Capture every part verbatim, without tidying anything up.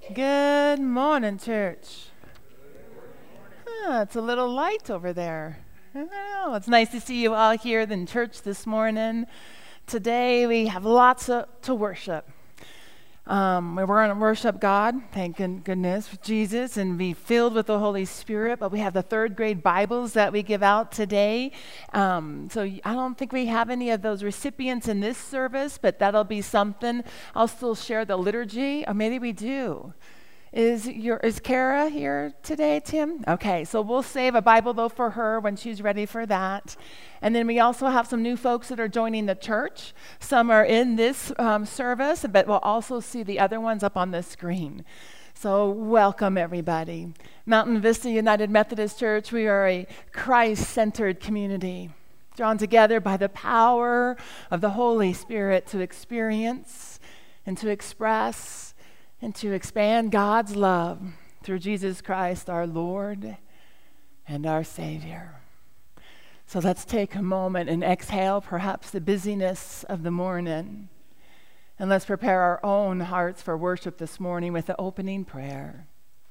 Good morning, church. Huh, it's a little light over there. I don't know. It's nice to see you all here in church this morning. Today we have lots of, to worship. Um, we're going to worship God, thank goodness, for Jesus, and be filled with the Holy Spirit. But we have the third grade Bibles that we give out today. Um, so I don't think we have any of those recipients in this service, but that'll be something. I'll still share the liturgy, or maybe we do. Is your is Kara here today, Tim? Okay, so we'll save a Bible, though, for her when she's ready for that. And then we also have some new folks that are joining the church. Some are in this um, service, but we'll also see the other ones up on the screen. So welcome, everybody. Mountain Vista United Methodist Church, we are a Christ-centered community, drawn together by the power of the Holy Spirit to experience and to express and to expand God's love through Jesus Christ, our Lord and our Savior. So let's take a moment and exhale perhaps the busyness of the morning. And let's prepare our own hearts for worship this morning with the opening prayer.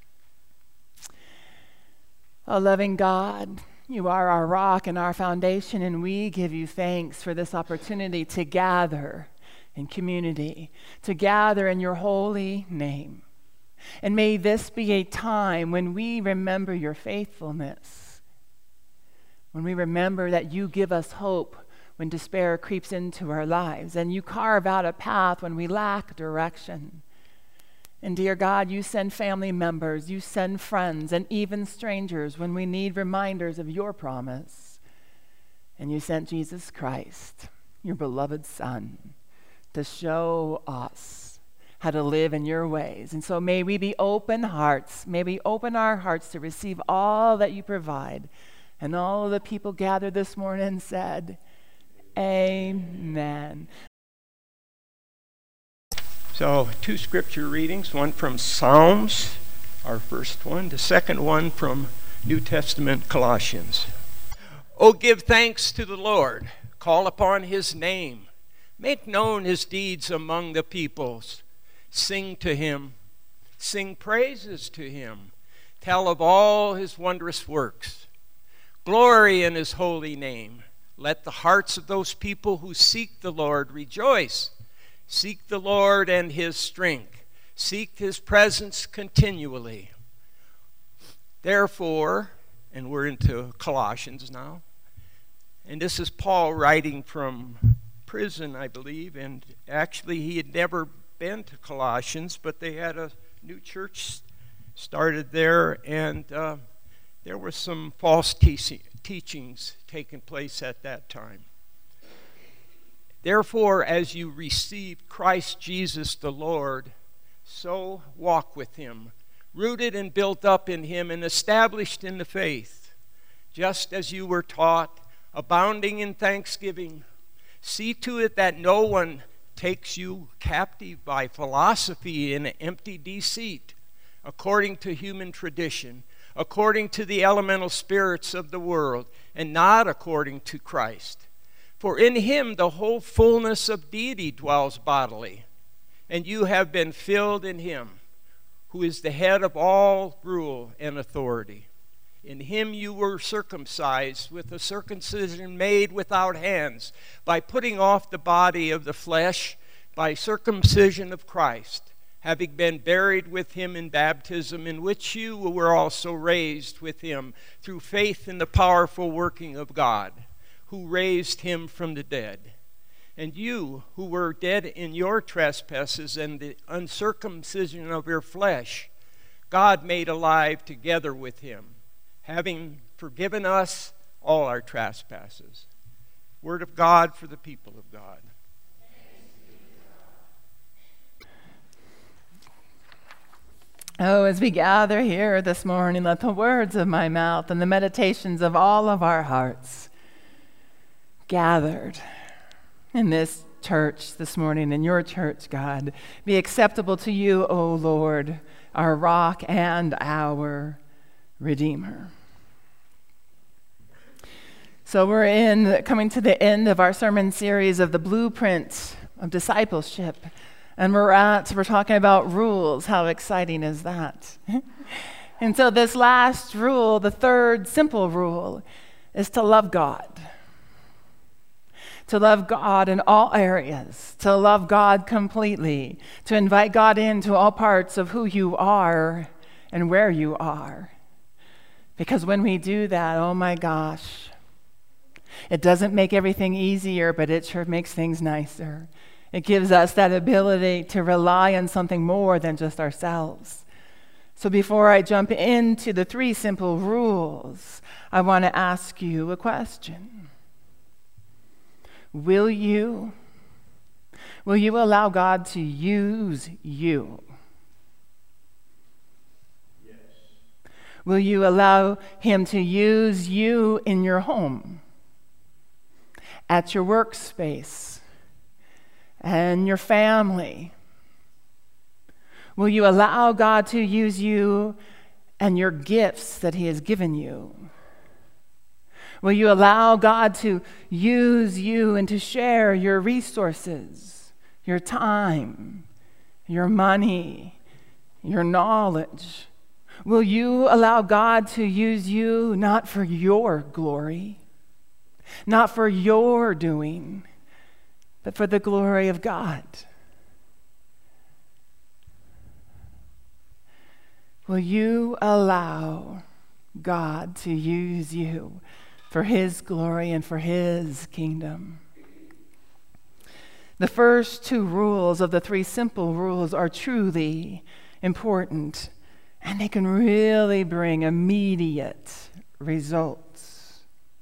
O loving God, you are our rock and our foundation, and we give you thanks for this opportunity to gather in community, to gather in your holy name. And may this be a time when we remember your faithfulness, when we remember that you give us hope when despair creeps into our lives, and you carve out a path when we lack direction. And dear God, you send family members, you send friends, and even strangers when we need reminders of your promise. And you sent Jesus Christ, your beloved Son, to show us how to live in your ways. And so may we be open hearts. May we open our hearts to receive all that you provide. And all of the people gathered this morning said, Amen. So two scripture readings, one from Psalms, our first one, the second one from New Testament Colossians. Oh, give thanks to the Lord, call upon his name. Make known his deeds among the peoples. Sing to him. Sing praises to him. Tell of all his wondrous works. Glory in his holy name. Let the hearts of those people who seek the Lord rejoice. Seek the Lord and his strength. Seek his presence continually. Therefore, and we're into Colossians now, and this is Paul writing from prison, I believe, and actually he had never been to Colossians, but they had a new church started there, and uh, there were some false te- teachings taking place at that time. Therefore, as you received Christ Jesus the Lord, so walk with him, rooted and built up in him and established in the faith, just as you were taught, abounding in thanksgiving. See to it that no one takes you captive by philosophy and empty deceit, according to human tradition, according to the elemental spirits of the world, and not according to Christ. For in him the whole fullness of deity dwells bodily, and you have been filled in him, who is the head of all rule and authority. In him you were circumcised with a circumcision made without hands, by putting off the body of the flesh by circumcision of Christ, having been buried with him in baptism, in which you were also raised with him through faith in the powerful working of God, who raised him from the dead. And you, who were dead in your trespasses and the uncircumcision of your flesh, God made alive together with him, having forgiven us all our trespasses. Word of God for the people of God. Oh, as we gather here this morning, let the words of my mouth and the meditations of all of our hearts gathered in this church this morning, in your church, God, be acceptable to you, O Lord, our rock and our Redeemer. So we're in coming to the end of our sermon series of the blueprint of discipleship. And we're at, we're talking about rules. How exciting is that? And so this last rule, the third simple rule, is to love God. To love God in all areas, to love God completely, to invite God into all parts of who you are and where you are. Because when we do that, oh my gosh, it doesn't make everything easier, but it sure makes things nicer. It gives us that ability to rely on something more than just ourselves. So before I jump into the three simple rules, I want to ask you a question. Will you, will you allow God to use you? Yes. Will you allow him to use you in your home, at your workspace, and your family? Will you allow God to use you and your gifts that he has given you? Will you allow God to use you and to share your resources, your time, your money, your knowledge? Will you allow God to use you not for your glory, not for your doing, but for the glory of God? Will you allow God to use you for his glory and for his kingdom? The first two rules of the three simple rules are truly important, and they can really bring immediate results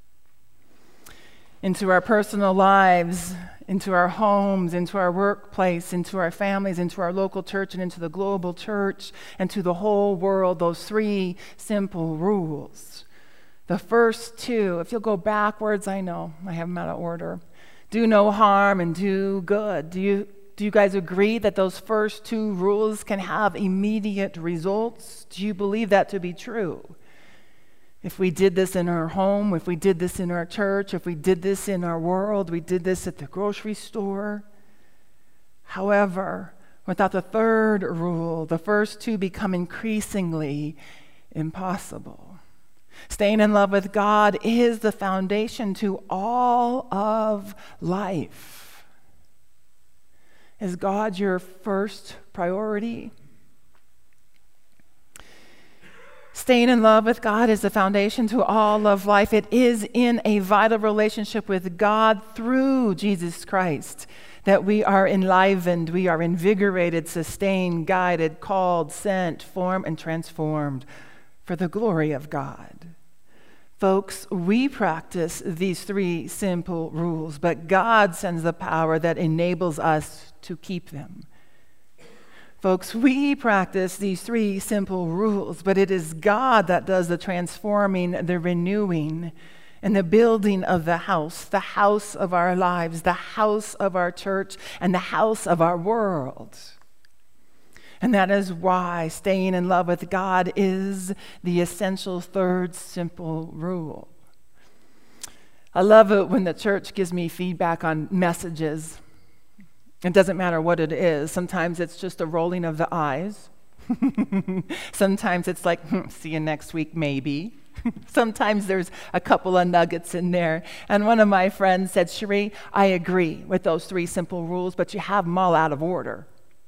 into our personal lives, into our homes, into our workplace, into our families, into our local church, and into the global church, and to the whole world. Those three simple rules. The first two, if you'll go backwards, I know I have them out of order. Do no harm and do good. Do you, do you guys agree that those first two rules can have immediate results? Do you believe that to be true? If we did this in our home, if we did this in our church, if we did this in our world, we did this at the grocery store. However, without the third rule, the first two become increasingly impossible. Staying in love with God is the foundation to all of life. Is God your first priority? Staying in love with God is the foundation to all of life. It is in a vital relationship with God through Jesus Christ that we are enlivened, we are invigorated, sustained, guided, called, sent, formed, and transformed for the glory of God. Folks, we practice these three simple rules, but God sends the power that enables us to keep them. Folks, we practice these three simple rules, but it is God that does the transforming, the renewing, and the building of the house, the house of our lives, the house of our church, and the house of our world. And that is why staying in love with God is the essential third simple rule. I love it when the church gives me feedback on messages. It doesn't matter what it is. Sometimes it's just a rolling of the eyes. Sometimes it's like, hmm, see you next week, maybe. Sometimes there's a couple of nuggets in there. And one of my friends said, Cherie, I agree with those three simple rules, but you have them all out of order.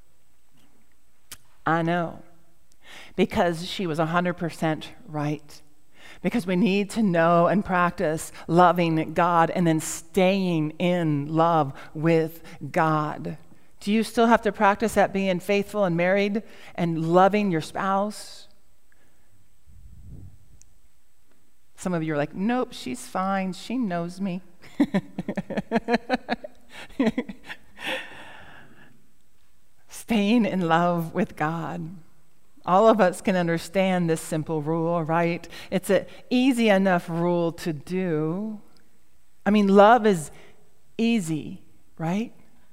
I know. Because she was one hundred percent right. Because we need to know and practice loving God and then staying in love with God. Do you still have to practice at being faithful and married and loving your spouse? Some of you are like, nope, she's fine. She knows me. Staying in love with God. All of us can understand this simple rule, right? It's an easy enough rule to do. I mean, love is easy, right?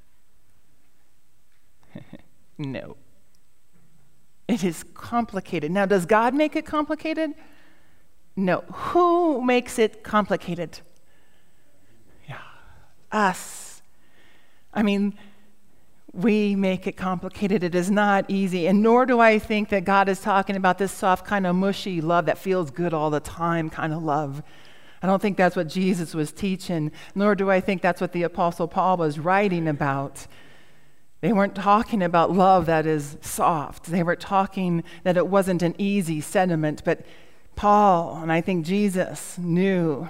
No. It is complicated. Now, does God make it complicated? No. Who makes it complicated? Yeah, us. I mean, We make it complicated. It is not easy. And nor do I think that God is talking about this soft, kind of mushy love that feels good all the time kind of love. I don't think that's what Jesus was teaching, nor do I think that's what the Apostle Paul was writing about. They weren't talking about love that is soft. They were talking that it wasn't an easy sentiment. But Paul, and I think Jesus, knew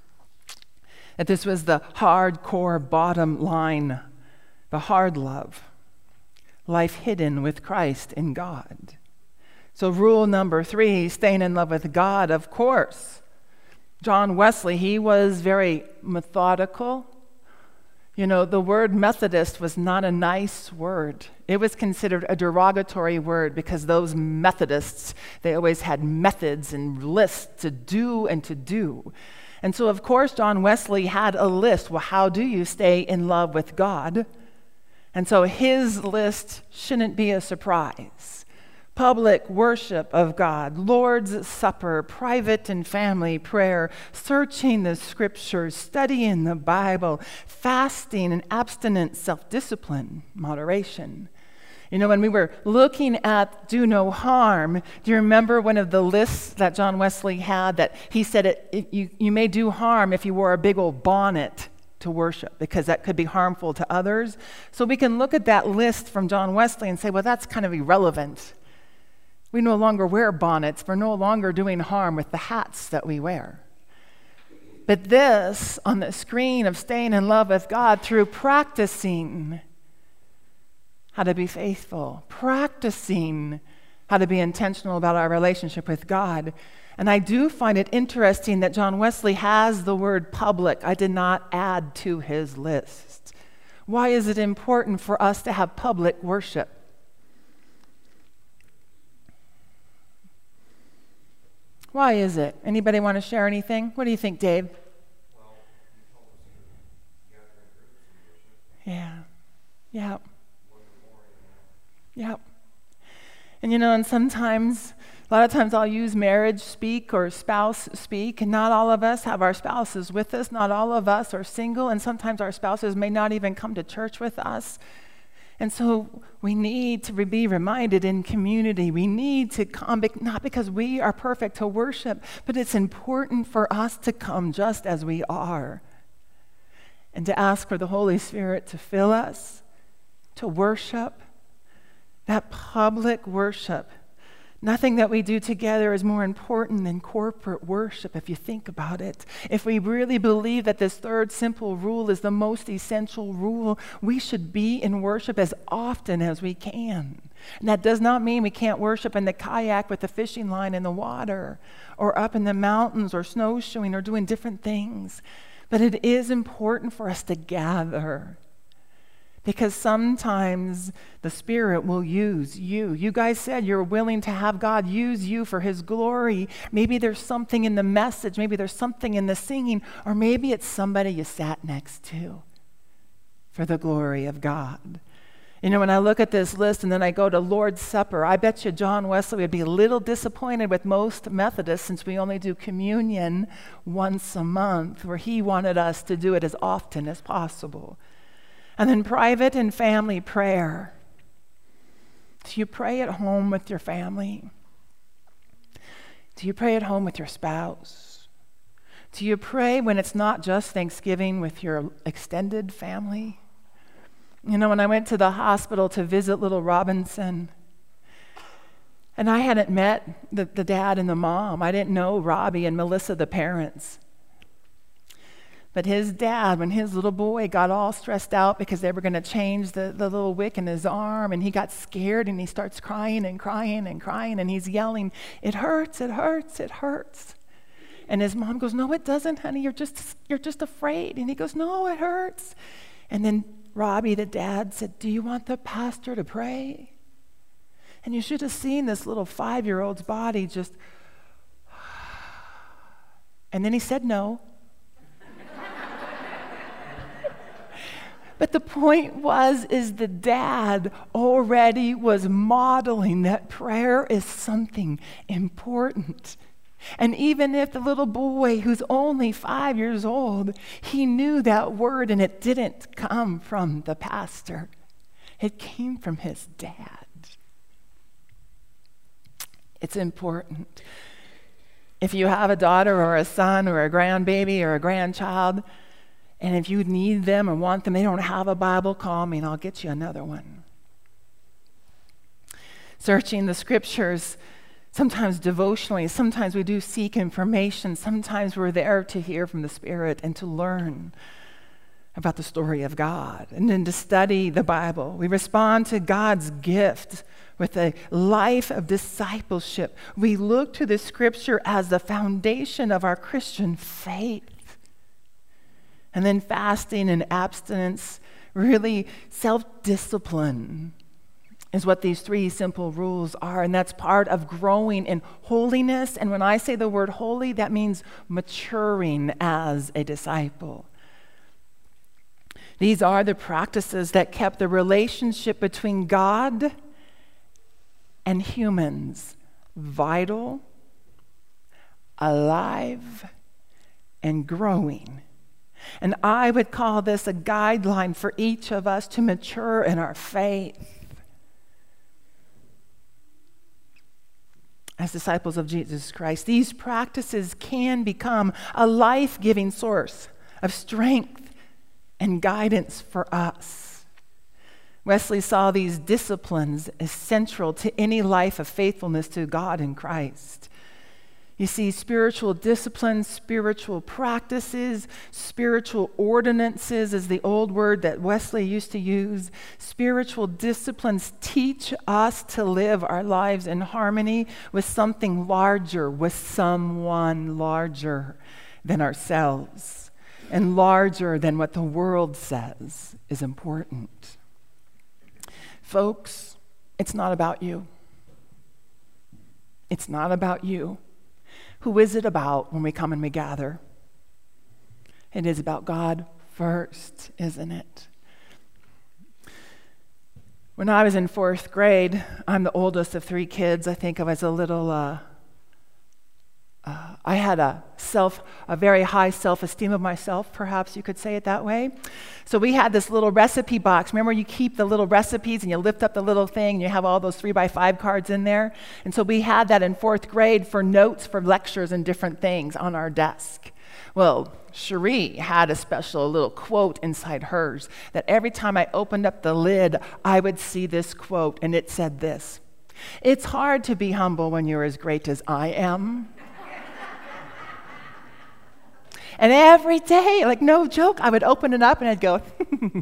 that this was the hardcore bottom line, the hard love, life hidden with Christ in God. So rule number three, staying in love with God, of course. John Wesley, he was very methodical. You know, the word Methodist was not a nice word. It was considered a derogatory word because those Methodists, they always had methods and lists to do and to do. And so, of course, John Wesley had a list. Well, how do you stay in love with God? And so his list shouldn't be a surprise. Public worship of God, Lord's Supper, private and family prayer, searching the scriptures, studying the Bible, fasting and abstinence, self-discipline, moderation. You know, when we were looking at do no harm, do you remember one of the lists that John Wesley had that he said it, it, you, you may do harm if you wore a big old bonnet to worship, because that could be harmful to others. So we can look at that list from John Wesley and say, well, that's kind of irrelevant. We no longer wear bonnets. We're no longer doing harm with the hats that we wear. But this, on the screen of staying in love with God through practicing how to be faithful, practicing how to be intentional about our relationship with God. And I do find it interesting that John Wesley has the word public. I did not add to his list. Why is it important for us to have public worship? Why is it? Anybody want to share anything? What do you think, Dave? Well, you told us to gather in groups and worship. Yeah. Yeah. One or more, you know. Yep. And you know, and sometimes, a lot of times I'll use marriage speak or spouse speak, and not all of us have our spouses with us. Not all of us are single, and sometimes our spouses may not even come to church with us. And so we need to be reminded in community. We need to come, not because we are perfect to worship, but it's important for us to come just as we are and to ask for the Holy Spirit to fill us, to worship, that public worship. Nothing that we do together is more important than corporate worship, if you think about it. If we really believe that this third simple rule is the most essential rule, we should be in worship as often as we can. And that does not mean we can't worship in the kayak with the fishing line in the water, or up in the mountains, or snowshoeing, or doing different things. But it is important for us to gather. Because sometimes the Spirit will use you. You guys said you're willing to have God use you for His glory. Maybe there's something in the message. Maybe there's something in the singing. Or maybe it's somebody you sat next to for the glory of God. You know, when I look at this list and then I go to Lord's Supper, I bet you John Wesley would be a little disappointed with most Methodists since we only do communion once a month, where he wanted us to do it as often as possible. And then private and family prayer. Do you pray at home with your family? Do you pray at home with your spouse? Do you pray when it's not just Thanksgiving with your extended family? You know, when I went to the hospital to visit little Robinson, and I hadn't met the, the dad and the mom. I didn't know Robbie and Melissa, the parents. But his dad, when his little boy got all stressed out because they were going to change the, the little wick in his arm, and he got scared and he starts crying and crying and crying, and he's yelling, "It hurts, it hurts, it hurts." And his mom goes, "No, it doesn't, honey. You're just you're just afraid." And he goes, "No, it hurts." And then Robbie, the dad, said, "Do you want the pastor to pray?" And you should have seen this little five-year-old's body just, and then he said no. But the point was, is the dad already was modeling that prayer is something important. And even if the little boy who's only five years old, he knew that word and it didn't come from the pastor. It came from his dad. It's important. If you have a daughter or a son or a grandbaby or a grandchild, and if you need them or want them, they don't have a Bible, call me and I'll get you another one. Searching the scriptures, sometimes devotionally, sometimes we do seek information, sometimes we're there to hear from the Spirit and to learn about the story of God and then to study the Bible. We respond to God's gift with a life of discipleship. We look to the scripture as the foundation of our Christian faith. And then fasting and abstinence, really self-discipline is what these three simple rules are, and that's part of growing in holiness. And when I say the word holy, that means maturing as a disciple. These are the practices that kept the relationship between God and humans vital, alive, and growing. And I would call this a guideline for each of us to mature in our faith. As disciples of Jesus Christ, these practices can become a life-giving source of strength and guidance for us. Wesley saw these disciplines as central to any life of faithfulness to God in Christ. You see, spiritual disciplines, spiritual practices, spiritual ordinances is the old word that Wesley used to use. Spiritual disciplines teach us to live our lives in harmony with something larger, with someone larger than ourselves, and larger than what the world says is important. Folks, it's not about you. It's not about you. Who is it about when we come and we gather? It is about God first, isn't it? When I was in fourth grade, I'm the oldest of three kids. I think I was a little, uh, uh, I had a self, a very high self-esteem of myself, perhaps you could say it that way. So we had this little recipe box. Remember, you keep the little recipes and you lift up the little thing and you have all those three by five cards in there. And so we had that in fourth grade for notes for lectures and different things on our desk. Well, Cherie had a special little quote inside hers that every time I opened up the lid, I would see this quote, and it said this: "It's hard to be humble when you're as great as I am." And every day, like no joke, I would open it up and I'd go,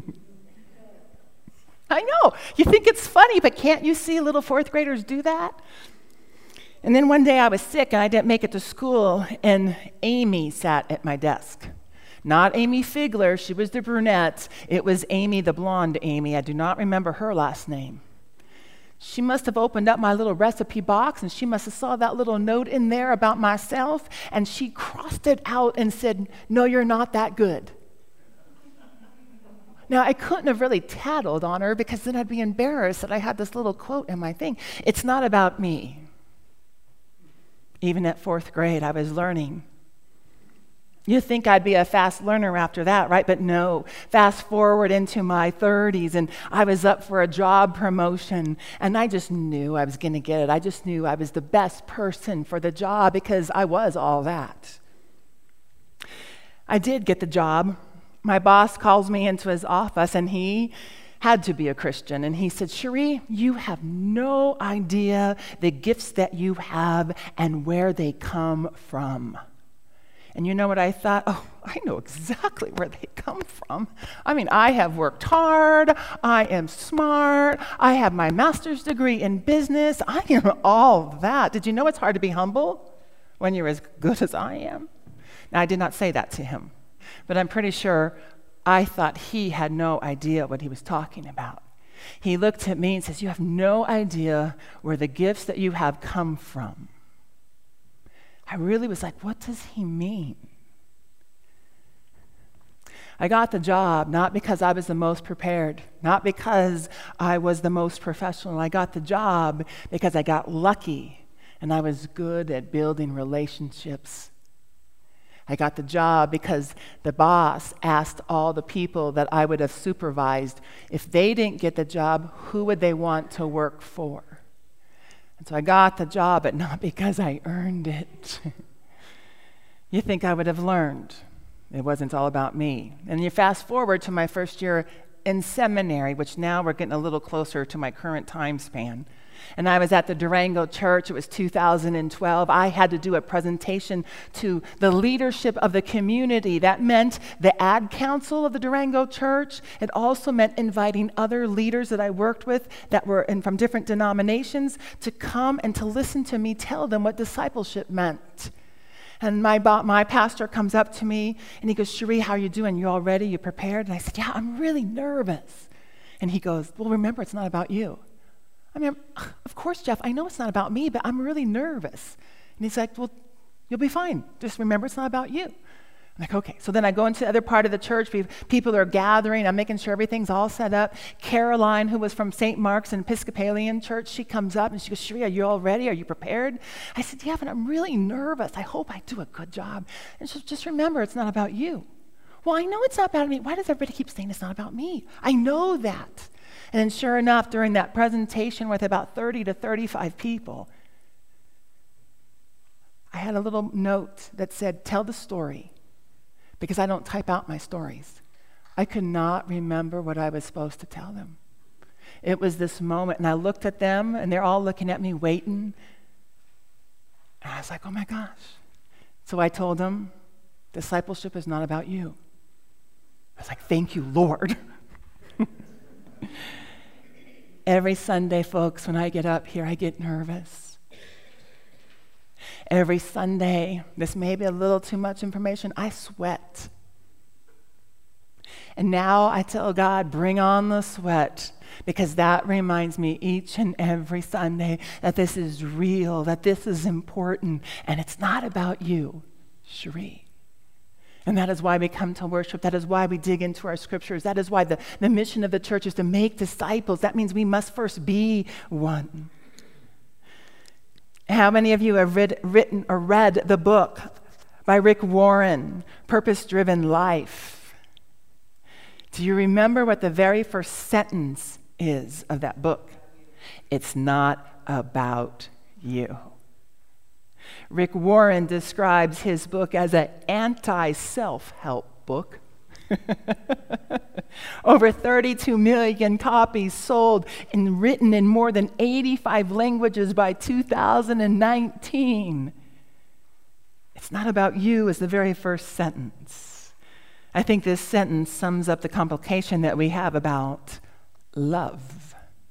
I know, you think it's funny, but can't you see little fourth graders do that? And then one day I was sick and I didn't make it to school, and Amy sat at my desk. Not Amy Figler, she was the brunette. It was Amy, the blonde Amy. I do not remember her last name. She must have opened up my little recipe box and she must have saw that little note in there about myself, and she crossed it out and said, "No, you're not that good." Now, I couldn't have really tattled on her because then I'd be embarrassed that I had this little quote in my thing. It's not about me. Even at fourth grade, I was learning. You'd think I'd be a fast learner after that, right? But no. Fast forward into my thirties, and I was up for a job promotion, and I just knew I was going to get it. I just knew I was the best person for the job because I was all that. I did get the job. My boss calls me into his office, and he had to be a Christian, and he said, "Cherie, you have no idea the gifts that you have and where they come from." And you know what I thought? Oh, I know exactly where they come from. I mean, I have worked hard. I am smart. I have my master's degree in business. I am all that. Did you know it's hard to be humble when you're as good as I am? Now, I did not say that to him, but I'm pretty sure I thought he had no idea what he was talking about. He looked at me and says, "You have no idea where the gifts that you have come from." I really was like, what does he mean? I got the job not because I was the most prepared, not because I was the most professional. I got the job because I got lucky and I was good at building relationships. I got the job because the boss asked all the people that I would have supervised, if they didn't get the job, who would they want to work for? And so I got the job, but not because I earned it. You think I would have learned. It wasn't all about me. And you fast forward to my first year in seminary, which now we're getting a little closer to my current time span. And I was at the Durango Church. It was two thousand twelve. I had to do a presentation to the leadership of the community. That meant the ad council of the Durango Church. It also meant inviting other leaders that I worked with that were in, from different denominations to come and to listen to me tell them what discipleship meant. And my my pastor comes up to me and he goes, Cherie, how are you doing? You all ready? You prepared? And I said, yeah, I'm really nervous. And he goes, well, remember, it's not about you. I mean, of course, Jeff, I know it's not about me, but I'm really nervous. And he's like, well, you'll be fine. Just remember it's not about you. I'm like, okay. So then I go into the other part of the church. People are gathering. I'm making sure everything's all set up. Caroline, who was from Saint Mark's and Episcopalian Church, she comes up and she goes, Cherie, are you all ready? Are you prepared? I said, yeah, but I'm really nervous. I hope I do a good job. And she said, just remember, it's not about you. Well, I know it's not about me. Why does everybody keep saying it's not about me? I know that. And then sure enough, during that presentation with about thirty to thirty-five people, I had a little note that said, tell the story, because I don't type out my stories. I could not remember what I was supposed to tell them. It was this moment, and I looked at them, and they're all looking at me, waiting. And I was like, oh my gosh. So I told them, discipleship is not about you. I was like, thank you, Lord. Every Sunday, folks, when I get up here, I get nervous. Every Sunday, this may be a little too much information, I sweat. And now I tell God, bring on the sweat, because that reminds me each and every Sunday that this is real, that this is important, and it's not about you, Cherie. And that is why we come to worship. That is why we dig into our scriptures. That is why the, the mission of the church is to make disciples. That means we must first be one. How many of you have read, written or read the book by Rick Warren, Purpose-Driven Life? Do you remember what the very first sentence is of that book? It's not about you. Rick Warren describes his book as an anti-self-help book. Over thirty-two million copies sold and written in more than eighty-five languages by two thousand nineteen. It's not about you is the very first sentence. I think this sentence sums up the complication that we have about love.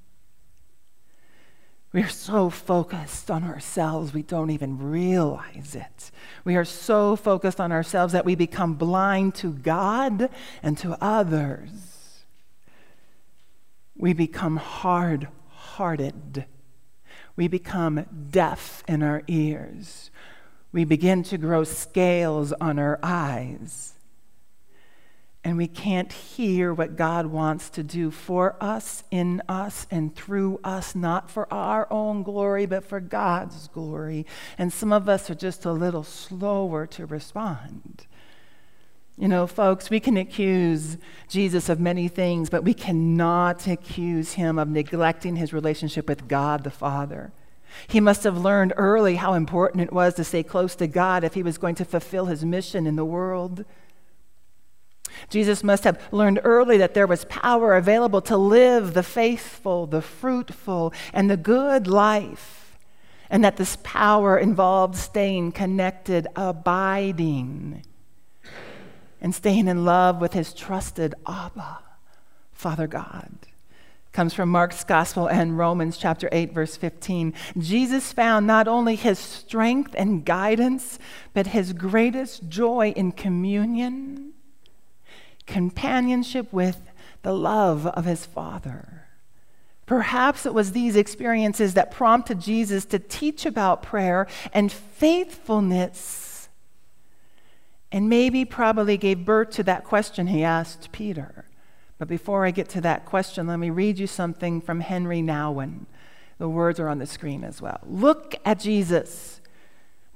We are so focused on ourselves, we don't even realize it. We are so focused on ourselves that we become blind to God and to others. We become hard-hearted. We become deaf in our ears. We begin to grow scales on our eyes. And we can't hear what God wants to do for us, in us, and through us, not for our own glory, but for God's glory. And some of us are just a little slower to respond. You know, folks, we can accuse Jesus of many things, but we cannot accuse him of neglecting his relationship with God the Father. He must have learned early how important it was to stay close to God if he was going to fulfill his mission in the world. Jesus must have learned early that there was power available to live the faithful, the fruitful, and the good life, and that this power involved staying connected, abiding, and staying in love with his trusted Abba, Father God. Comes from Mark's Gospel and Romans chapter eight, verse fifteen. Jesus found not only his strength and guidance, but his greatest joy in communion, companionship with the love of his Father. Perhaps it was these experiences that prompted Jesus to teach about prayer and faithfulness, and maybe probably gave birth to that question he asked Peter. But before I get to that question, let me read you something from Henry Nouwen. The words are on the screen as well. Look at Jesus.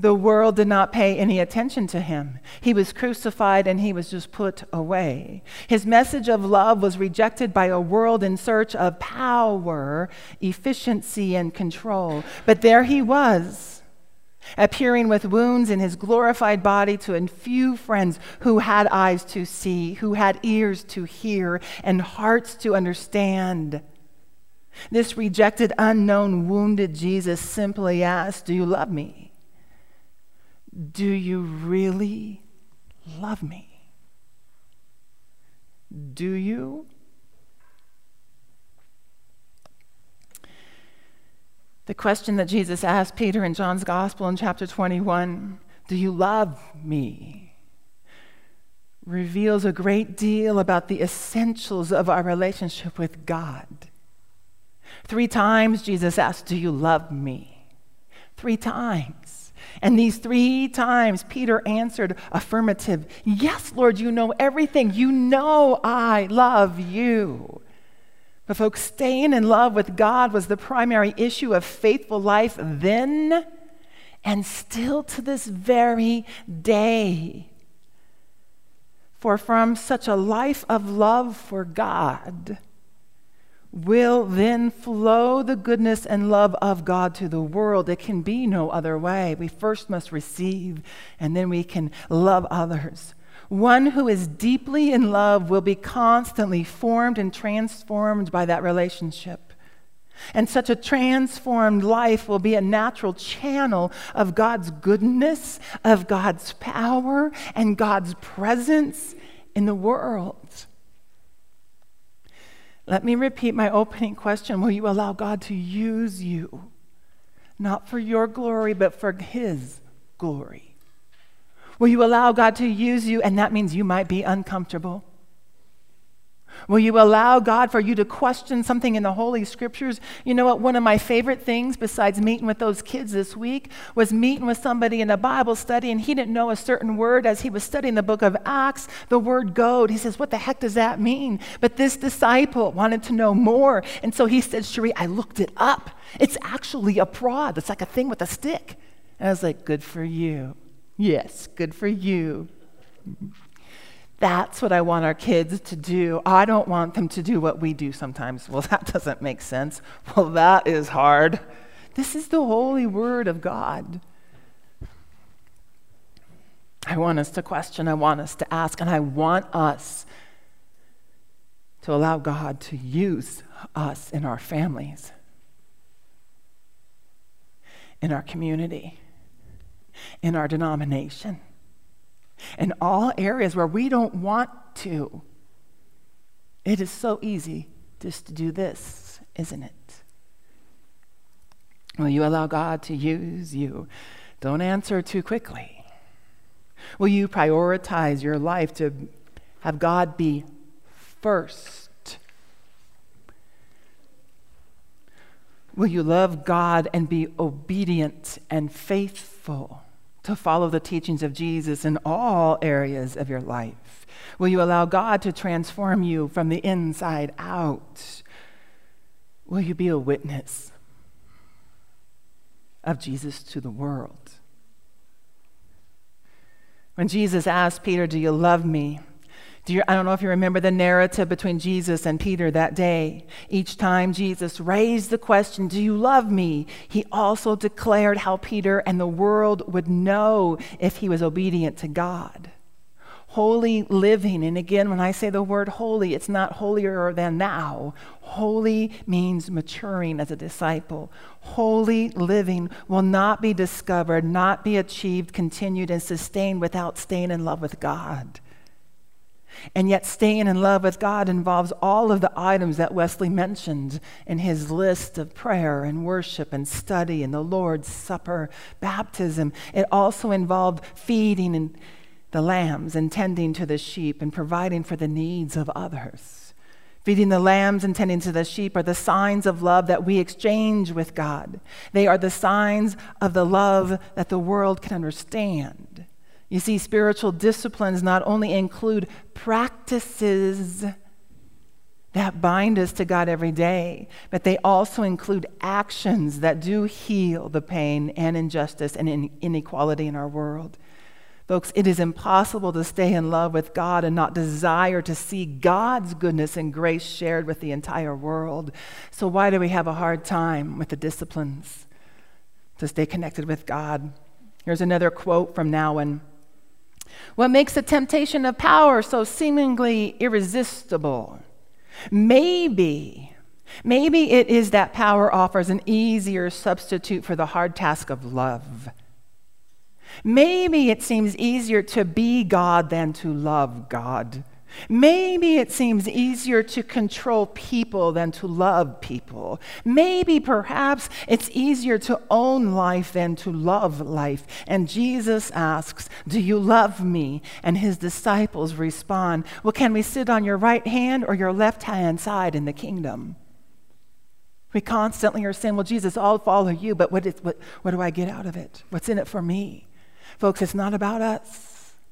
The world did not pay any attention to him. He was crucified and he was just put away. His message of love was rejected by a world in search of power, efficiency, and control. But there he was, appearing with wounds in his glorified body to a few friends who had eyes to see, who had ears to hear, and hearts to understand. This rejected, unknown, wounded Jesus simply asked, "Do you love me? Do you really love me? Do you?" The question that Jesus asked Peter in John's Gospel in chapter twenty-one, "Do you love me?" reveals a great deal about the essentials of our relationship with God. Three times Jesus asked, "Do you love me?" Three times. And these three times, Peter answered affirmative, "Yes, Lord, you know everything. You know I love you." But folks, staying in love with God was the primary issue of faithful life then and still to this very day. For from such a life of love for God will then flow the goodness and love of God to the world. It can be no other way. We first must receive, and then we can love others. One who is deeply in love will be constantly formed and transformed by that relationship. And such a transformed life will be a natural channel of God's goodness, of God's power, and God's presence in the world. Let me repeat my opening question. Will you allow God to use you? Not for your glory, but for his glory. Will you allow God to use you? And that means you might be uncomfortable. Will you allow God for you to question something in the Holy Scriptures? You know what? One of my favorite things, besides meeting with those kids this week, was meeting with somebody in a Bible study, and he didn't know a certain word as he was studying the book of Acts, the word goad. He says, "What the heck does that mean?" But this disciple wanted to know more, and so he said, "Cherie, I looked it up. It's actually a prod. It's like a thing with a stick." And I was like, "Good for you." Yes, good for you. That's what I want our kids to do. I don't want them to do what we do sometimes. Well, that doesn't make sense. Well, that is hard. This is the holy word of God. I want us to question. I want us to ask. And I want us to allow God to use us in our families, in our community, in our denomination, in all areas where we don't want to. It is so easy just to do this, isn't it? Will you allow God to use you? Don't answer too quickly. Will you prioritize your life to have God be first? Will you love God and be obedient and faithful to follow the teachings of Jesus in all areas of your life? Will you allow God to transform you from the inside out? Will you be a witness of Jesus to the world? When Jesus asked Peter, "Do you love me?" Do you, I don't know if you remember the narrative between Jesus and Peter that day. Each time Jesus raised the question, "Do you love me?" he also declared how Peter and the world would know if he was obedient to God. Holy living, and again, when I say the word holy, it's not holier than thou. Holy means maturing as a disciple. Holy living will not be discovered, not be achieved, continued, and sustained without staying in love with God. And yet staying in love with God involves all of the items that Wesley mentioned in his list of prayer and worship and study and the Lord's Supper, baptism. It also involved feeding and the lambs and tending to the sheep and providing for the needs of others. Feeding the lambs and tending to the sheep are the signs of love that we exchange with God. They are the signs of the love that the world can understand. You see, spiritual disciplines not only include practices, that bind us to God every day, but they also include actions that do heal the pain and injustice and inequality in our world. Folks, it is impossible to stay in love with God and not desire to see God's goodness and grace shared with the entire world. So why do we have a hard time with the disciplines to stay connected with God? Here's another quote from Nouwen. What makes the temptation of power so seemingly irresistible? Maybe, maybe it is that power offers an easier substitute for the hard task of love. Maybe it seems easier to be God than to love God. Maybe it seems easier to control people than to love people. Maybe, perhaps, it's easier to own life than to love life. And Jesus asks, do you love me? And his disciples respond, well, can we sit on your right hand or your left hand side in the kingdom? We constantly are saying, well, Jesus, I'll follow you, but what, is, what, what do I get out of it? What's in it for me? Folks, it's not about us.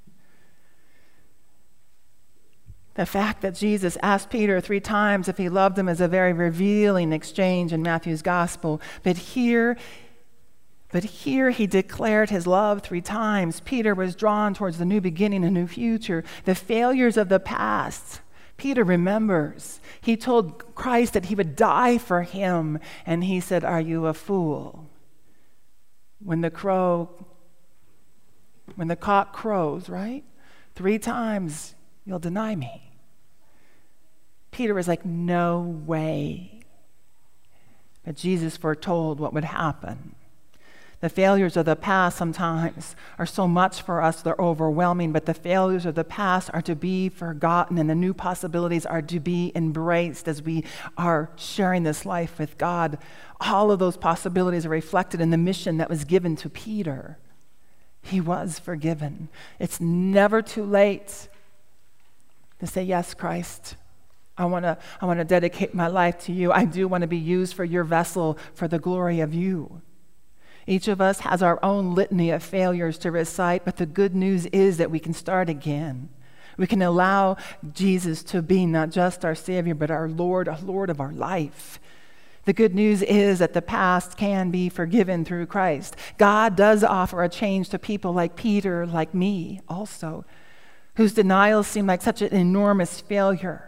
The fact that Jesus asked Peter three times if he loved him is a very revealing exchange in Matthew's gospel. But here, but here he declared his love three times. Peter was drawn towards the new beginning, a new future. The failures of the past, Peter remembers. He told Christ that he would die for him, and he said, are you a fool? When the crow, when the cock crows, right? Three times you'll deny me. Peter was like, no way. But Jesus foretold what would happen. The failures of the past sometimes are so much for us, they're overwhelming, but the failures of the past are to be forgotten, and the new possibilities are to be embraced as we are sharing this life with God. All of those possibilities are reflected in the mission that was given to Peter. He was forgiven. It's never too late to say, yes, Christ, I want to I want to dedicate my life to you. I do want to be used for your vessel for the glory of you. Each of us has our own litany of failures to recite, but the good news is that we can start again. We can allow Jesus to be not just our Savior, but our Lord, our Lord of our life. The good news is that the past can be forgiven through Christ. God does offer a change to people like Peter, like me also, whose denials seem like such an enormous failure.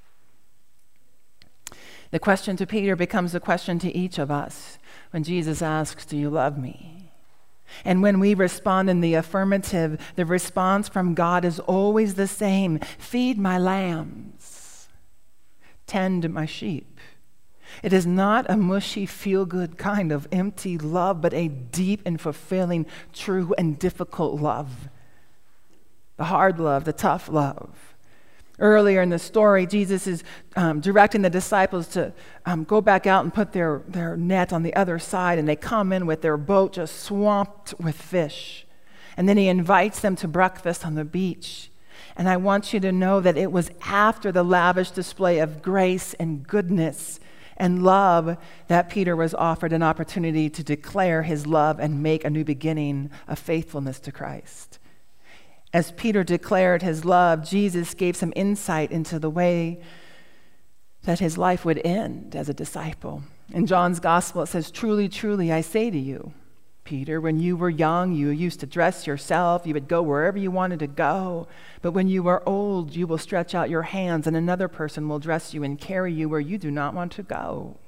The question to Peter becomes a question to each of us when Jesus asks, do you love me? And when we respond in the affirmative, the response from God is always the same. Feed my lambs. Tend my sheep. It is not a mushy, feel-good kind of empty love, but a deep and fulfilling, true and difficult love. The hard love, the tough love. Earlier in the story, Jesus is um, directing the disciples to um, go back out and put their, their net on the other side, and they come in with their boat just swamped with fish. And then he invites them to breakfast on the beach. And I want you to know that it was after the lavish display of grace and goodness and love that Peter was offered an opportunity to declare his love and make a new beginning of faithfulness to Christ. As Peter declared his love, Jesus gave some insight into the way that his life would end as a disciple. In John's gospel, it says, truly, truly, I say to you, Peter, when you were young, you used to dress yourself. You would go wherever you wanted to go. But when you are old, you will stretch out your hands, and another person will dress you and carry you where you do not want to go.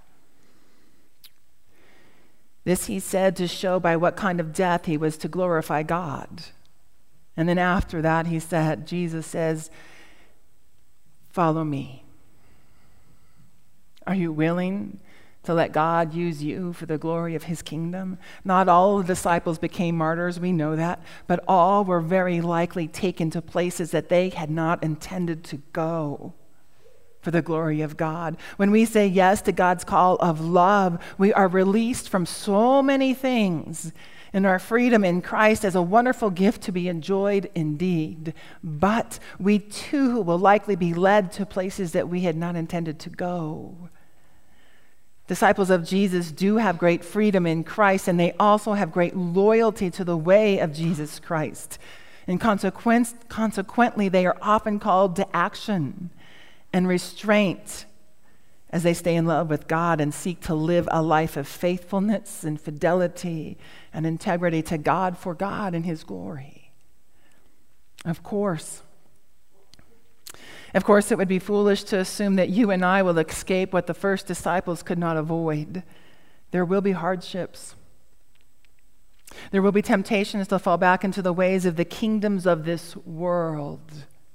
This he said to show by what kind of death he was to glorify God. And then after that, he said, Jesus says, follow me. Are you willing to let God use you for the glory of his kingdom? Not all the disciples became martyrs, we know that, but all were very likely taken to places that they had not intended to go for the glory of God. When we say yes to God's call of love, we are released from so many things. And our freedom in Christ is a wonderful gift to be enjoyed indeed. But we too will likely be led to places that we had not intended to go. Disciples of Jesus do have great freedom in Christ, and they also have great loyalty to the way of Jesus Christ. And consequence, consequently, they are often called to action. and restraint as they stay in love with God and seek to live a life of faithfulness and fidelity and integrity to God for God and His glory. Of course, of course, it would be foolish to assume that you and I will escape what the first disciples could not avoid. There will be hardships. There will be temptations to fall back into the ways of the kingdoms of this world.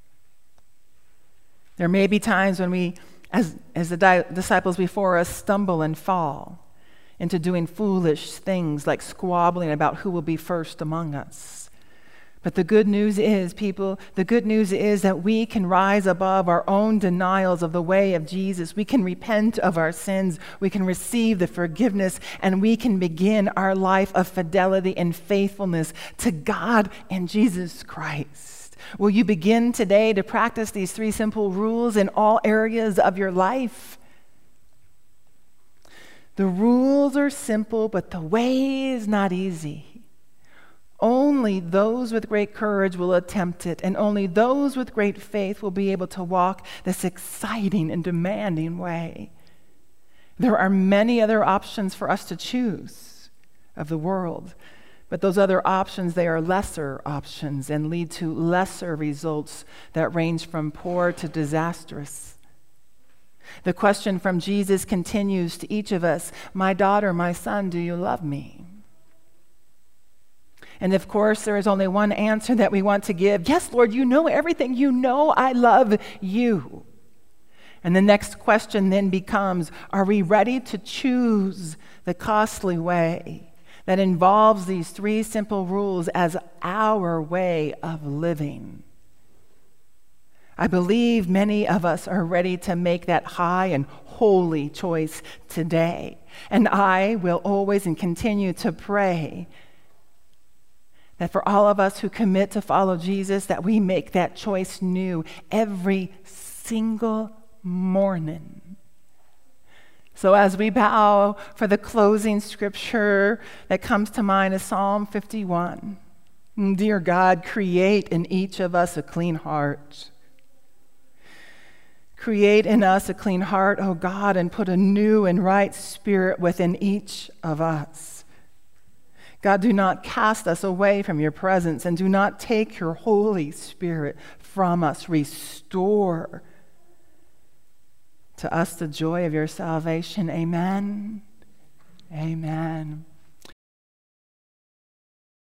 There may be times when we, as, as the di- disciples before us, stumble and fall into doing foolish things like squabbling about who will be first among us. But the good news is, people, the good news is that we can rise above our own denials of the way of Jesus. We can repent of our sins. We can receive the forgiveness, and we can begin our life of fidelity and faithfulness to God and Jesus Christ. Will you begin today to practice these three simple rules in all areas of your life? The rules are simple, but the way is not easy. Only those with great courage will attempt it, and only those with great faith will be able to walk this exciting and demanding way. There are many other options for us to choose of the world, but those other options, they are lesser options and lead to lesser results that range from poor to disastrous. The question from Jesus continues to each of us, "My daughter, my son, do you love me?" And of course, there is only one answer that we want to give. Yes, Lord, you know everything. You know I love you. And the next question then becomes, are we ready to choose the costly way that involves these three simple rules as our way of living? I believe many of us are ready to make that high and holy choice today. And I will always and continue to pray that for all of us who commit to follow Jesus, that we make that choice new every single morning. So as we bow for the closing scripture that comes to mind is Psalm fifty-one. Dear God, create in each of us a clean heart. Create in us a clean heart, O God, and put a new and right spirit within each of us. God, do not cast us away from your presence, and do not take your Holy Spirit from us. Restore to us the joy of your salvation. Amen. Amen.